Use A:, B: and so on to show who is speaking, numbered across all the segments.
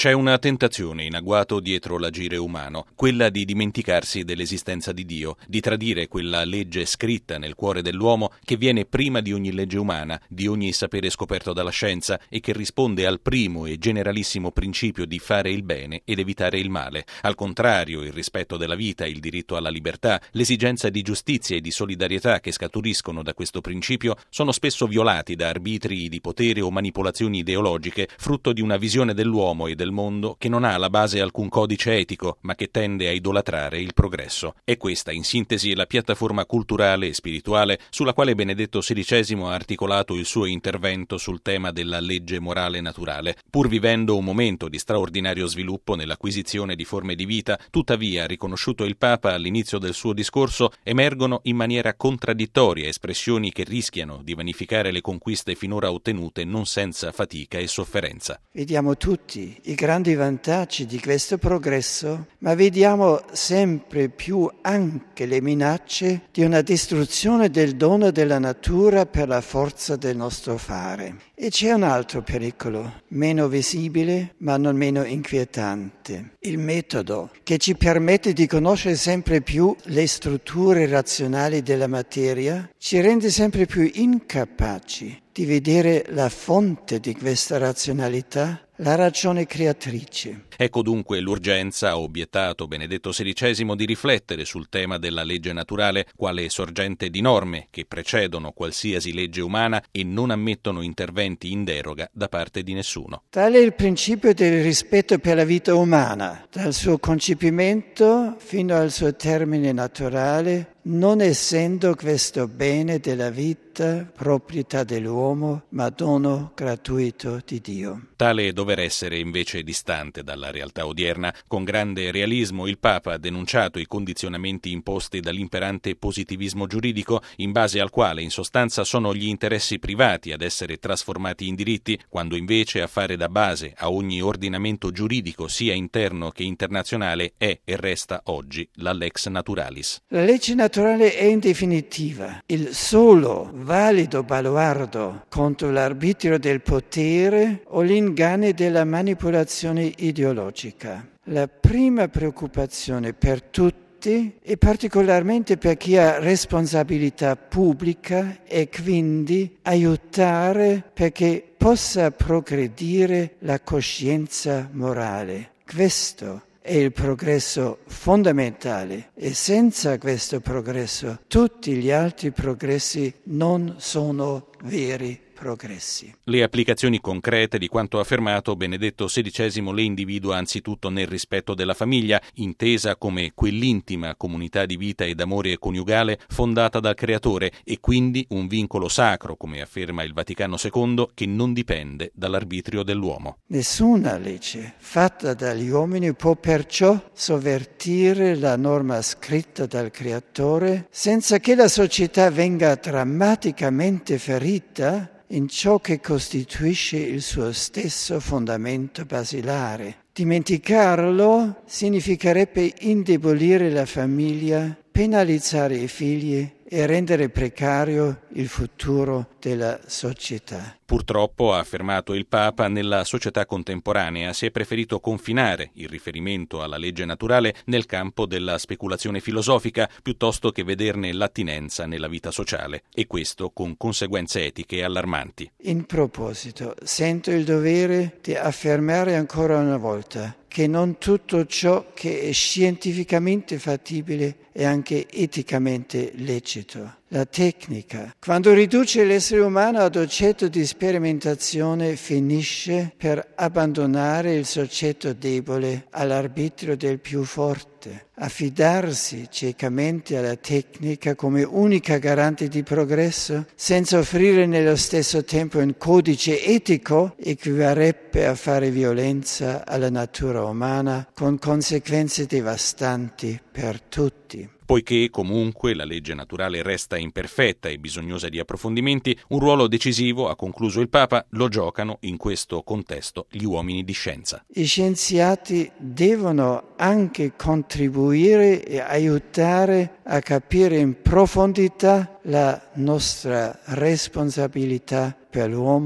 A: C'è una tentazione in agguato dietro l'agire umano, quella di dimenticarsi dell'esistenza di Dio, di tradire quella legge scritta nel cuore dell'uomo che viene prima di ogni legge umana, di ogni sapere scoperto dalla scienza e che risponde al primo e generalissimo principio di fare il bene ed evitare il male. Al contrario, il rispetto della vita, il diritto alla libertà, l'esigenza di giustizia e di solidarietà che scaturiscono da questo principio sono spesso violati da arbitri di potere o manipolazioni ideologiche, frutto di una visione dell'uomo e del mondo che non ha alla base alcun codice etico, ma che tende a idolatrare il progresso. È questa, in sintesi, la piattaforma culturale e spirituale sulla quale Benedetto XVI ha articolato il suo intervento sul tema della legge morale naturale. Pur vivendo un momento di straordinario sviluppo nell'acquisizione di forme di vita, tuttavia, riconosciuto il Papa all'inizio del suo discorso, emergono in maniera contraddittoria espressioni che rischiano di vanificare le conquiste finora ottenute non senza fatica e sofferenza.
B: Vediamo tutti i grandi vantaggi di questo progresso, ma vediamo sempre più anche le minacce di una distruzione del dono della natura per la forza del nostro fare. E c'è un altro pericolo, meno visibile ma non meno inquietante. Il metodo che ci permette di conoscere sempre più le strutture razionali della materia ci rende sempre più incapaci di vedere la fonte di questa razionalità, la ragione creatrice.
A: Ecco dunque l'urgenza, ha obiettato Benedetto XVI, di riflettere sul tema della legge naturale quale sorgente di norme che precedono qualsiasi legge umana e non ammettono interventi in deroga da parte di nessuno.
B: Tale è il principio del rispetto per la vita umana, dal suo concepimento fino al suo termine naturale, non essendo questo bene della vita proprietà dell'uomo, ma dono gratuito di Dio.
A: Tale dover essere invece distante dalla realtà odierna. Con grande realismo il Papa ha denunciato i condizionamenti imposti dall'imperante positivismo giuridico, in base al quale in sostanza sono gli interessi privati ad essere trasformati in diritti, quando invece a fare da base a ogni ordinamento giuridico, sia interno che internazionale, è e resta oggi la lex naturalis.
B: La legge naturale è in definitiva il solo valido baluardo contro l'arbitrio del potere o l'inganno della manipolazione ideologica. La prima preoccupazione per tutti e particolarmente per chi ha responsabilità pubblica è quindi aiutare perché possa progredire la coscienza morale. Questo è il progresso fondamentale e senza questo progresso tutti gli altri progressi non sono veri progressi.
A: Le applicazioni concrete di quanto affermato Benedetto XVI le individua anzitutto nel rispetto della famiglia, intesa come quell'intima comunità di vita ed amore coniugale fondata dal Creatore e quindi un vincolo sacro, come afferma il Vaticano II, che non dipende dall'arbitrio dell'uomo.
B: Nessuna legge fatta dagli uomini può perciò sovvertire la norma scritta dal Creatore senza che la società venga drammaticamente ferita in ciò che costituisce il suo stesso fondamento basilare. Dimenticarlo significherebbe indebolire la famiglia, penalizzare i figli e rendere precario il futuro della società.
A: Purtroppo, ha affermato il Papa, nella società contemporanea si è preferito confinare il riferimento alla legge naturale nel campo della speculazione filosofica piuttosto che vederne l'attinenza nella vita sociale, e questo con conseguenze etiche allarmanti.
B: In proposito, sento il dovere di affermare ancora una volta che non tutto ciò che è scientificamente fattibile è anche eticamente lecito. La tecnica, quando riduce l'essere umano ad oggetto di sperimentazione, finisce per abbandonare il soggetto debole all'arbitrio del più forte. Affidarsi ciecamente alla tecnica come unica garante di progresso, senza offrire nello stesso tempo un codice etico, equivarrebbe a fare violenza alla natura umana con conseguenze devastanti per tutti.
A: Poiché comunque la legge naturale resta imperfetta e bisognosa di approfondimenti, un ruolo decisivo, ha concluso il Papa, lo giocano in questo contesto gli uomini di scienza.
B: Gli scienziati devono anche contribuire e aiutare a capire in profondità la nostra responsabilità per l'uomo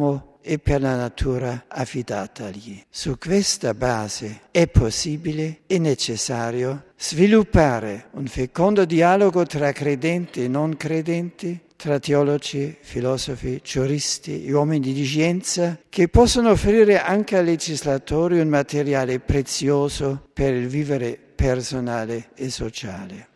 B: e per la natura affidatagli. Su questa base è possibile e necessario sviluppare un fecondo dialogo tra credenti e non credenti, tra teologi, filosofi, giuristi e uomini di scienza, che possono offrire anche ai legislatori un materiale prezioso per il vivere personale e sociale.